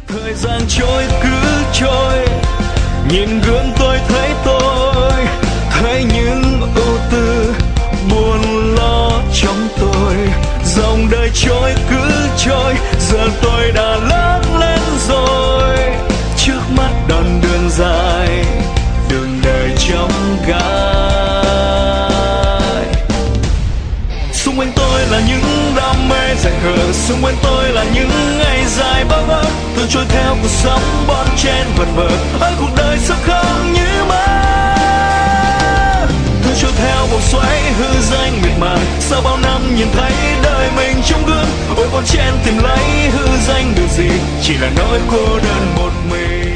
Thời gian trôi cứ trôi, nhìn gương tôi thấy những ưu tư buồn lo trong tôi. Dòng đời trôi cứ trôi, giờ tôi đã lớn lên rồi. Trước mắt đoạn đường dài, đường đời trong gai. Xung quanh tôi là những đam mê dại khờ, xung quanh tôi là những ngày dài bơ vơ. Tôi trôi theo cuộc sống bon chen vật vờ, ơi cuộc đời sao không như mơ. Tôi trôi theo vòng xoáy hư danh miệt mài, sau bao năm nhìn thấy đời mình trong gương. Ôi bon chen tìm lấy hư danh điều gì, chỉ là nỗi cô đơn một mình.